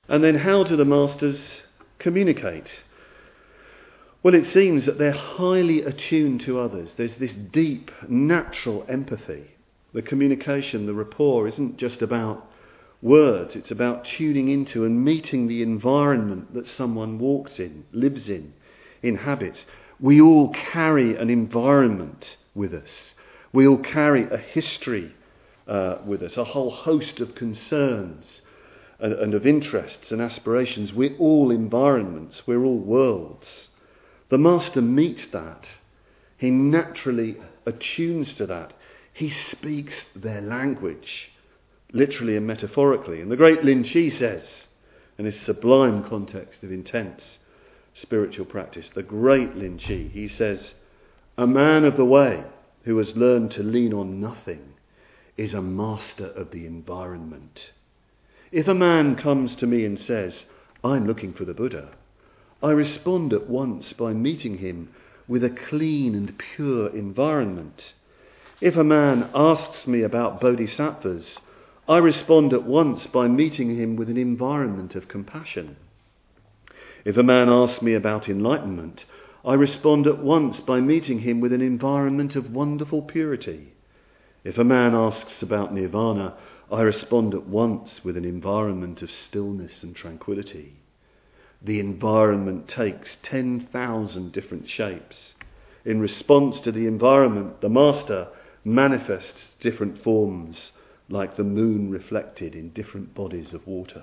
And then how do the masters communicate? Well, it seems that they're highly attuned to others. There's this deep, natural empathy. The communication, the rapport, isn't just about words. It's about tuning into and meeting the environment that someone walks in, lives in, inhabits. We all carry an environment with us. We all carry a history with us, a whole host of concerns and of interests and aspirations. We're all environments. We're all worlds. The master meets that. He naturally attunes to that. He speaks their language, literally and metaphorically. And the great Lin Chi says, in his sublime context of intense spiritual practice, the great Lin Chi, he says, a man of the way who has learned to lean on nothing is a master of the environment. If a man comes to me and says, I'm looking for the Buddha, I respond at once by meeting him with a clean and pure environment. If a man asks me about bodhisattvas, I respond at once by meeting him with an environment of compassion. If a man asks me about enlightenment, I respond at once by meeting him with an environment of wonderful purity. If a man asks about nirvana, I respond at once with an environment of stillness and tranquility. The environment takes 10,000 different shapes. In response to the environment, the master manifests different forms, like the moon reflected in different bodies of water.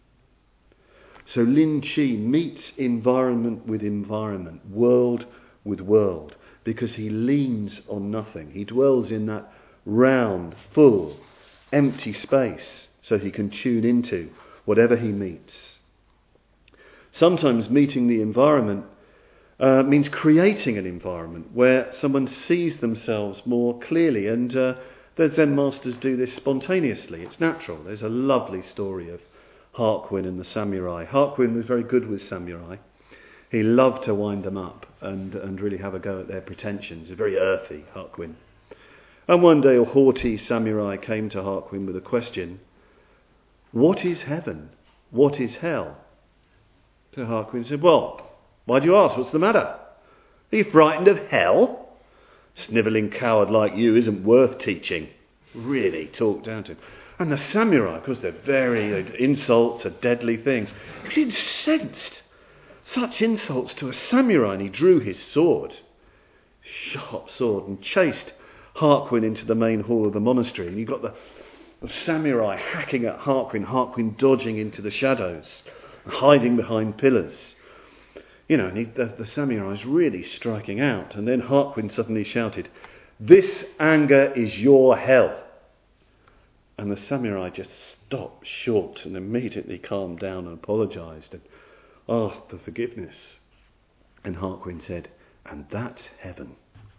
So Lin Chi meets environment with environment, world with world, because he leans on nothing. He dwells in that round, full, empty space, so he can tune into whatever he meets. Sometimes meeting the environment means creating an environment where someone sees themselves more clearly, and the Zen masters do this spontaneously. It's natural. There's a lovely story of Harkwin and the samurai. Harkwin was very good with samurai. He loved to wind them up and really have a go at their pretensions. He's very earthy, Harkwin. And one day a haughty samurai came to Harkwin with a question: what is heaven? What is hell? So Harkwin said, well, why do you ask? What's the matter? Are you frightened of hell? Snivelling coward like you isn't worth teaching. Really talked down to him. And the samurai, because insults are deadly things. He was incensed. Such insults to a samurai, and he drew his sword, sharp sword, and chased Harkwin into the main hall of the monastery. And you got the samurai hacking at Harkwin, Harkwin dodging into the shadows, hiding behind pillars. And the samurai's really striking out. And then Harkwin suddenly shouted, "This anger is your hell." And the samurai just stopped short and immediately calmed down and apologised and asked for forgiveness. And Harkwin said, "And that's heaven."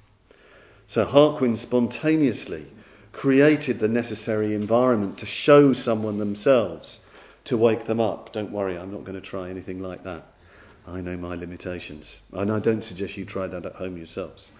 So Harkwin spontaneously created the necessary environment to show someone themselves, to wake them up. Don't worry, I'm not going to try anything like that. I know my limitations. And I don't suggest you try that at home yourselves.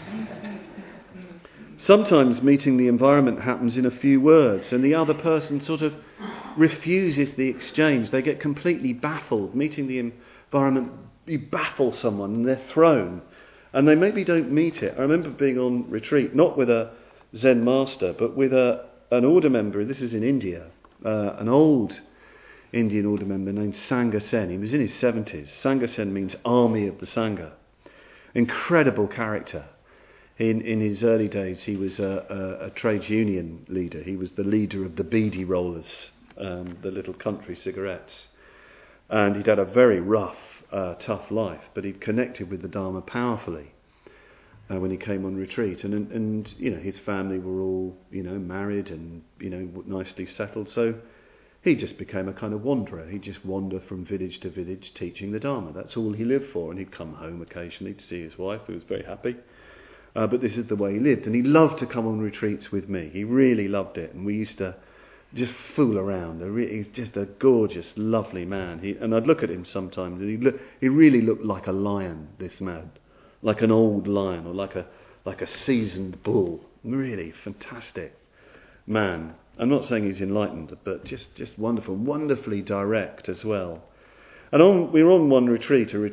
Sometimes meeting the environment happens in a few words, and the other person sort of refuses the exchange. They get completely baffled. Meeting the environment, you baffle someone and they're thrown. And they maybe don't meet it. I remember being on retreat, not with a Zen master, but with an order member. This is in India, an old Indian order member named Sangha Sen. He was in his 70s. Sangha Sen means army of the Sangha. Incredible character. In his early days, he was a trades union leader. He was the leader of the beedi rollers, the little country cigarettes. And he'd had a very rough, tough life, but he'd connected with the Dharma powerfully when he came on retreat. And his family were all, married and, nicely settled. So he just became a kind of wanderer. He'd just wander from village to village teaching the Dharma. That's all he lived for. And he'd come home occasionally to see his wife, who was very happy. But this is the way he lived. And he loved to come on retreats with me. He really loved it. And we used to just fool around. He's just a gorgeous, lovely man. And I'd look at him sometimes, and he really looked like a lion, this man. Like an old lion, or like a seasoned bull. Really fantastic man. I'm not saying he's enlightened, but just wonderful, wonderfully direct as well. And we were on one retreat, for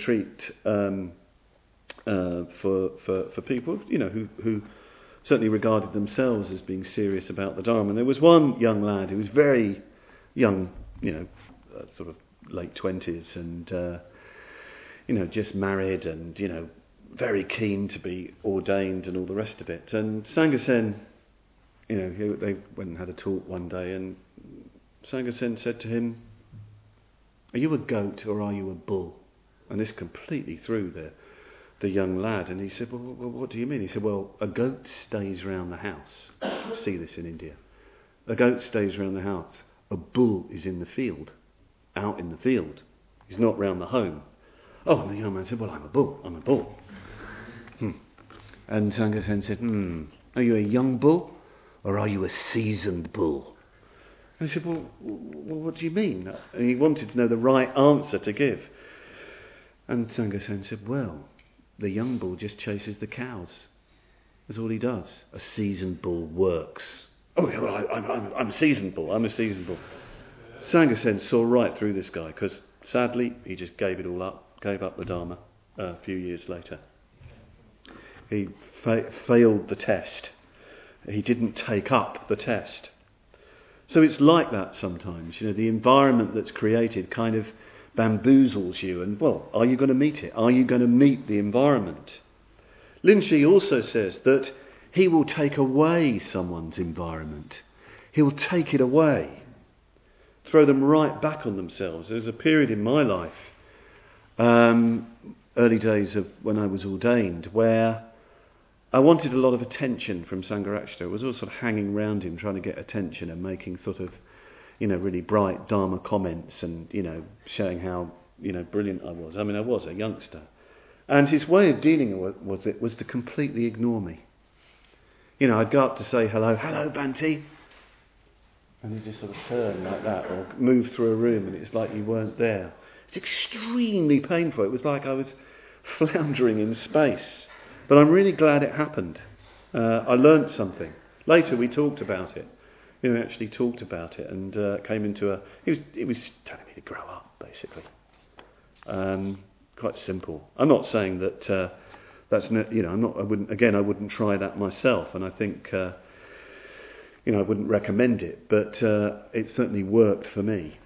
people, who certainly regarded themselves as being serious about the Dharma. And there was one young lad who was very young, sort of late 20s, and just married, and very keen to be ordained and all the rest of it. And Sangha Sen, they went and had a talk one day, and Sangha Sen said to him, "Are you a goat or are you a bull?" And this completely threw the young lad. And he said, well, what do you mean? He said, well, a goat stays round the house. You see this in India. A goat stays round the house. A bull is in the field, out in the field. He's not round the home. Oh, and the young man said, well, I'm a bull. And Sangha Sen said, are you a young bull or are you a seasoned bull? And he said, well, what do you mean? And he wanted to know the right answer to give. And Sangha Sen said, well, the young bull just chases the cows. That's all he does. A seasoned bull works. Oh, well, I'm a seasoned bull. I'm a seasoned bull. Sangha Sen saw right through this guy, because sadly he just gave it all up, gave up the Dharma a few years later. He failed the test. He didn't take up the test. So it's like that sometimes. The environment that's created kind of bamboozles you, and well, are you going to meet it? Are you going to meet the environment? Lin Shi also says that he will take away someone's environment. He'll take it away, throw them right back on themselves. There was a period in my life, early days of when I was ordained, where I wanted a lot of attention from Sangharakshita. I was all sort of hanging around him, trying to get attention and making sort of really bright Dharma comments and, showing how, brilliant I was. I mean, I was a youngster. And his way of dealing with it was to completely ignore me. I'd go up to say hello, Bhante. And he'd just sort of turn like that, or move through a room, and it's like you weren't there. It's extremely painful. It was like I was floundering in space. But I'm really glad it happened. I learnt something. Later we talked about it. We actually talked about it, and came into he was telling me to grow up, basically. Quite simple. I'm not saying that that's I wouldn't try that myself, and I think I wouldn't recommend it, but it certainly worked for me.